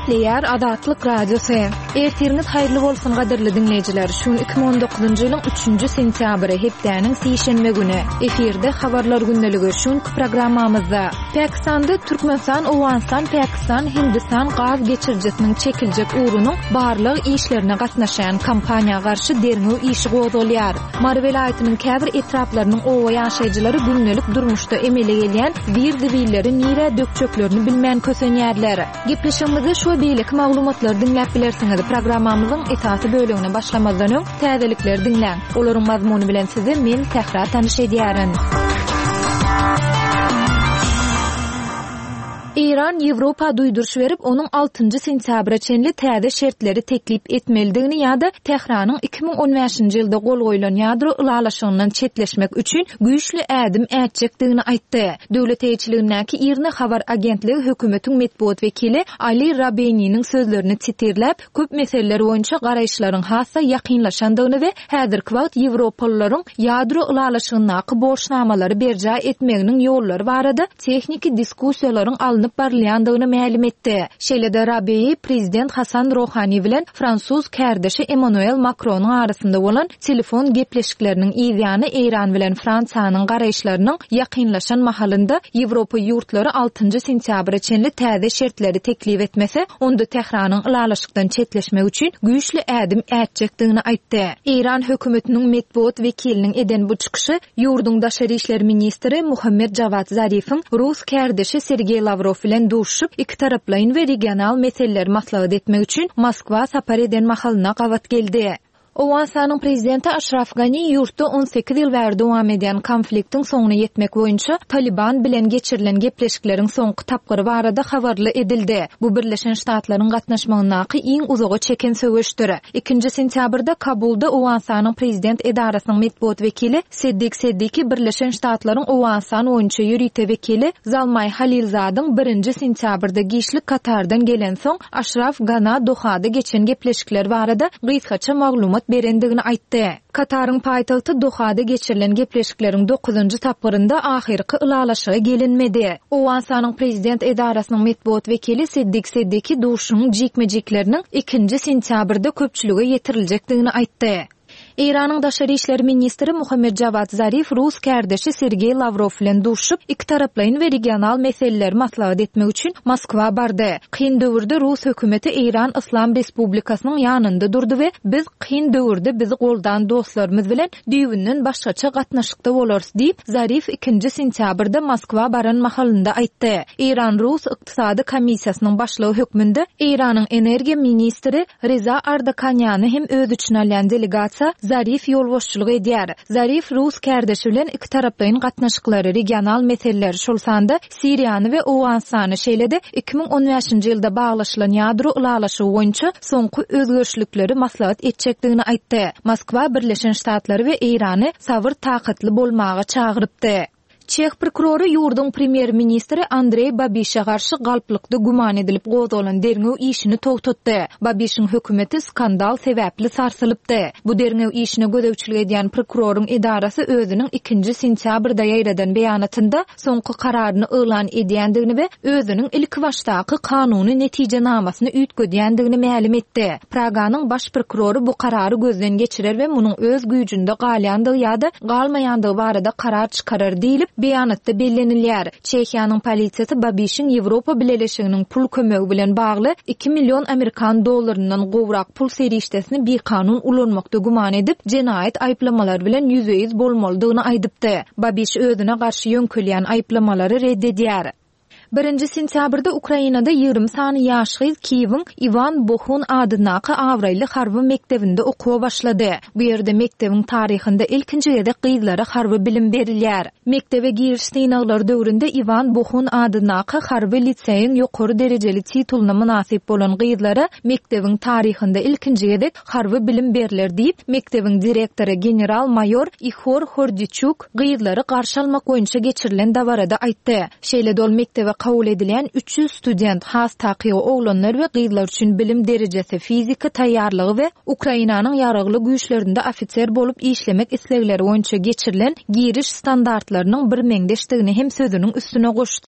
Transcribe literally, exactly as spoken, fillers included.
Leýär Adatlyk Radiosu. Ertiriniz haýyrly bolsun gaderli dinleýijiler. Şun iki bin on dokuzunjy ýylyň üçünji sentýabry hepdäniň sýşenme güni. Eferde habarlar gündəligi şun programmamyzda. Pakistanda Türkmenistan, Awganistan, Pakistan, Hindistan gaz geçirjesiniň çekiljek urunyň barlyk işlerine gatnaşan kampaniýa garşy derňew işi gozulýar. Mar welaýatynyň käbir etraplarynyň owa ýaşaýjylary gündelik durmuşda emele gelýän bir dibilleri nire dökçöklerini bilmän kösenýärler. Gepleşigimizde şu beýlik maglumatlar dinläp bilersiňiz. Programmamyzyň esasy bölümine başlamazdan öň täzelikler dinläň. Olaryň mazmuny bilen sizi men tähra tanyş edýärin. İran Ýewropa duýduruş berip, onuň altynjy sentýabra çenli täze şertleri teklip etmelidigini ýa-da Tehranyň iki bin on beşinji ýylda gol goýulan ýadro ulalaşygyndan çetleşmek üçin güýçli ädim ätjekdigini aýtdy. Döwlet eýçiligindäki İRNA habar agentligi hökümetiň medpuat wekili Ali Rabeyniň sözlerini titirläp, köp meseleler boýunça garaýşlaryň hassa ýakynlaşandygyny we häzirki wagt Ýewropalylaryň ýadro ulalaşygyndaky boşnamalary berja etmeginiň ýollary barada tehnik diskussiýalaryň alınıp barlayandygyny ma'lum etdi. Şeýle-de Rabiy prezident Hasan Rohani bilen Fransuz kärdeşi Emmanuel Macronyň arasynda bolan telefon gepleşikleriniň ýygyny Eýran bilen Fransanyň garaýşlarynyň ýakynlaşan mahalynda Ýewropa ýurtlary altynjy sentýabra çenli täze şertleri teklip etmese, onda Tehranyň ulalaşykdan çetleşmek üçin güýçli ädim ätjekdigini aýtdy. Eýran hökümetiniň medpuat wekiliniň eden bu çykyşy ýurduň daşary işler ministri Muhammed Javad Zarifiň Rus kärdeşi Sergey Lavrov bilen duşup iki taraplayın we regional meseleler maslahat etmek üçin Moskwa sapar eden mahalyna gawat geldi. Awganistanyň prezidenti Ashraf Ghani ýurtda on sekiz ýyl bäri dowam eden konfliktiň soňuna ýetmek boýunça Taliban bilen geçirilen gepleşikleriň soňky tapgyry barada habarly edildi. Bu Birleşen Ştatlaryň gatnaşmagynaky iň uzagy çeken söwüşdir. ikinji sentýabrda Kabulda Awganistanyň prezident edarasynyň medpuat wekili Seddik Seddiki Birleşen Ştatlaryň Awganistan boýunça ýürüýte wekili Zalmay Halilzadyň birinji sentýabrda giýişli Katardan gelen soň Ashraf Ghani Dohada geçen gepleşikler barada gysgaça maglumat berendigini aýtdy. Kataryň paýtagty Dohada geçirilen gepleşikleriň dokuzunjy tapgyrynda ahyrky ulalaşyga gelinmedi. Awganistanyň prezident edarasynyň medpuat wekili Seddik Seddiki duşunyň jikmejikleriniň ikinji sentýabrda köpçülüge ýetiriljekdigini aýtdy. İran'ın daşary işler ministri Muhammed Javad Zarif Rus kärdeşi Sergey Lavrov bilen duşup iki taraplayın we regional meseleler maslahat etmek üçin Moskwa bardy. Kyn döwürde Rus hökümeti İran Islam Respublikasynyň ýanynda durdy we biz kyn döwürde bizi goldan dostlarymyz bilen düýbünden başgaça gatnaşykda bolarys diýip Zarif ikinji sentýabrda Moskwa baran mahalynda aýtdy. İran Rus ykdysady komissiýasynyň başlygy hökmünde İran'ın energiýa ministri Reza Ardakanýany hem öz üçin alýan delegasiýa Zarif ýolboşçylyk edýär. Zarif Rus kärdeşi bilen iki taraplayın gatnaşyklary regional meseleler şolsanda Siriýany we Awganistany şeýle-de iki bin on beşinji ýylda baglaşylan ýadro ulalaşygy boýunça soňky özgörüşlikleri maslahat etjekdigini aýtdy. Moskwa Birleşen Ştatlary we Eýrany sabır takatly bolmaga çagyrypdy. Çeх prokuroru ýurduň premier ministri Andrey Babişe garşy galplykda guman edilip gozalan derňew işini togtatdy. Babişiň hökümeti skandal sebäpli sarsylypdy. Bu derňew işine gözewçilik edýän prokuroryň edarasy özüniň ikinji sentýabrda ýaýradan beýanatynda soňky kararyny elan edýändigini we özüniň ilki başdaky kanuny netijenamasyny üýtgedýändigini ma'lum etdi. Praganyň baş prokuroru bu karary gözden geçirer we munyň öz güýjünde galýandygy ýa-da galmaýandygy barada karar çykarar diýilip beýanatda bellenilýär. Çehiýanyň polisiýasy Babişiň Ýewropa Birleşiginiň pul kömegi bilen bagly iki milyon Amerikan dollarynyň gowrak pul serişdesini bir kanun ulanmakda guman edip jenaýat aýplamalar bilen ýüze ýüz bolmalydygyny aýdypdy. Babiş özüne garşy ýönkelýän aýplamalary reddedýär. Birinji sentýabrda Ukrainada ýygrimi sany ýaşy Kiýewiň Ivan Bohun adynaky awraýly harby mektebinde okuwa başlady. Bu ýerde mektebiň taryhynda ilkinji gezek gyzlara harby bilim berilýär. Mektebe giriş synaglar döwründe Ivan Bohun adynaky harby liseýiň ýokary derejeli tituluny münasip bolan gyzlara mektebiň taryhynda ilkinji gezek harby bilim beriler diýip mektebiň direktory general mayor Ihor Hordichuk gyzlary garşy almak boýunça geçirilen dabarada aýtdy. Şeýle dol mektebe kabul edilen üç yüz student has taqiy oglanlar we gyzlar üçin bilim derejesi fizika taýýarlygy we Ukrainanyň ýaragly güýçlerinde ofitser bolup işlemek islegleri boýunça geçirilen giriş standartlarynyň bir meňdeşdigini hem sözüniň üstüne goşdy.